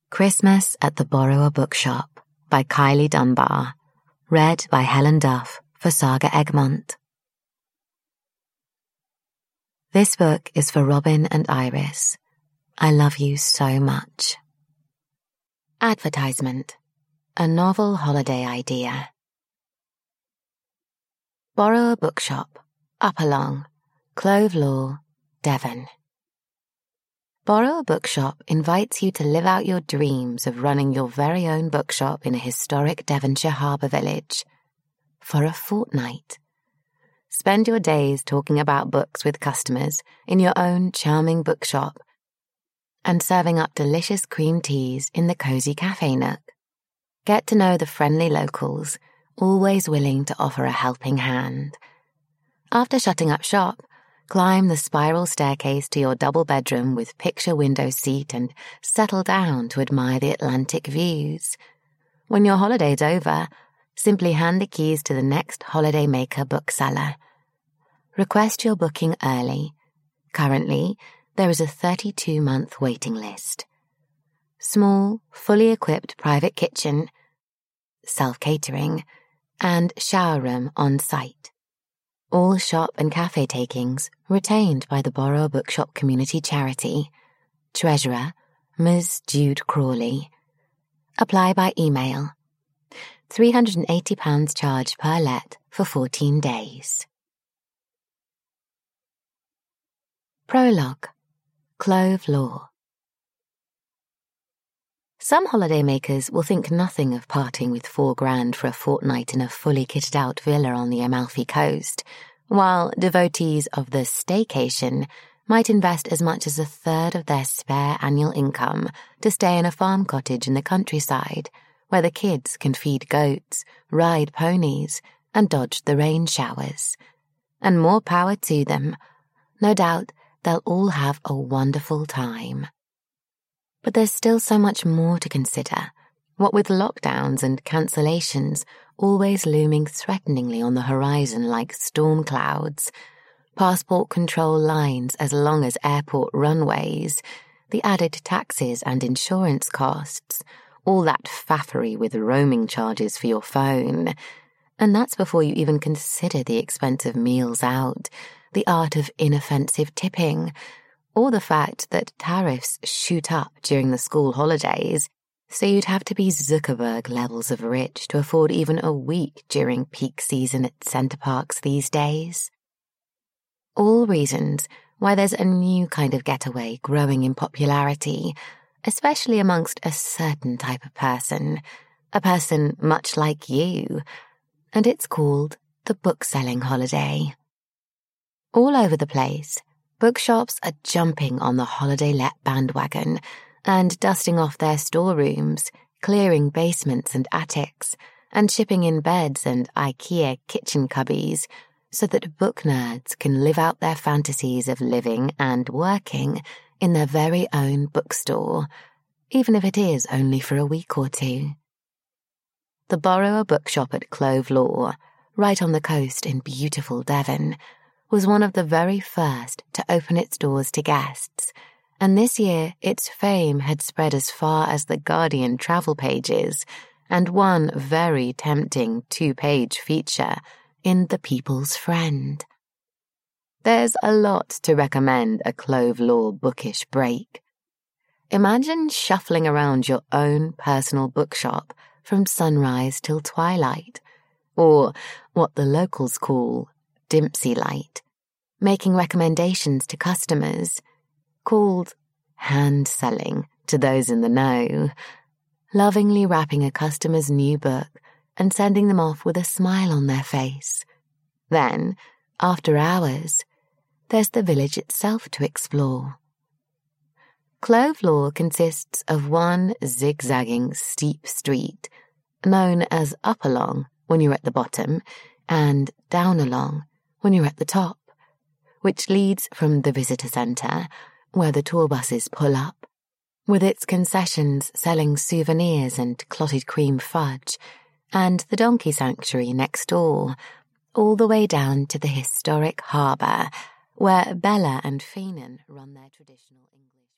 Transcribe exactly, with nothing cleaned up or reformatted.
Christmas at the Borrower Bookshop by Kylie Dunbar. Read by Helen Duff for Saga Egmont. This book is for Robin and Iris. I love you so much. Advertisement. A novel holiday idea. Borrower Bookshop, Upalong, Clove Law, Devon. Borrower Bookshop invites you to live out your dreams of running your very own bookshop in a historic Devonshire harbour village. For a fortnight. Spend your days talking about books with customers in your own charming bookshop and serving up delicious cream teas in the cosy cafe nook. Get to know the friendly locals, always willing to offer a helping hand. After shutting up shop, climb the spiral staircase to your double bedroom with picture window seat and settle down to admire the Atlantic views. When your holiday's over, simply hand the keys to the next holiday maker bookseller. Request your booking early. Currently, there is a thirty-two month waiting list. Small, fully equipped private kitchen, self-catering, and shower room on site. All shop and cafe takings retained by the Borrower Bookshop Community Charity. Treasurer, Miz Jude Crawley. Apply by email. three hundred eighty pounds charge per let for fourteen days. Prologue. Clove Law. Some holidaymakers will think nothing of parting with four grand for a fortnight in a fully kitted-out villa on the Amalfi Coast, while devotees of the staycation might invest as much as a third of their spare annual income to stay in a farm cottage in the countryside, where the kids can feed goats, ride ponies, and dodge the rain showers. And more power to them. No doubt they'll all have a wonderful time. But there's still so much more to consider, what with lockdowns and cancellations always looming threateningly on the horizon like storm clouds, passport control lines as long as airport runways, the added taxes and insurance costs, all that faffery with roaming charges for your phone. And that's before you even consider the expense of meals out, the art of inoffensive tipping, or the fact that tariffs shoot up during the school holidays, so you'd have to be Zuckerberg levels of rich to afford even a week during peak season at Center Parcs these days. All reasons why there's a new kind of getaway growing in popularity, especially amongst a certain type of person, a person much like you, and it's called the bookselling holiday. All over the place, bookshops are jumping on the holiday-let bandwagon and dusting off their storerooms, clearing basements and attics, and shipping in beds and IKEA kitchen cubbies so that book nerds can live out their fantasies of living and working in their very own bookstore, even if it is only for a week or two. The Borrower Bookshop at Clove Law, right on the coast in beautiful Devon, was one of the very first to open its doors to guests, and this year its fame had spread as far as the Guardian travel pages and one very tempting two-page feature in The People's Friend. There's a lot to recommend a Clove Law bookish break. Imagine shuffling around your own personal bookshop from sunrise till twilight, or what the locals call Dimpsy Light, making recommendations to customers, called hand-selling to those in the know, lovingly wrapping a customer's new book and sending them off with a smile on their face. Then, after hours, there's the village itself to explore. Clove Law consists of one zigzagging steep street, known as Upalong when you're at the bottom, and Downalong when you're at the top, which leads from the visitor centre, where the tour buses pull up, with its concessions selling souvenirs and clotted cream fudge, and the donkey sanctuary next door, all the way down to the historic harbour, where Bella and Feenan run their traditional English.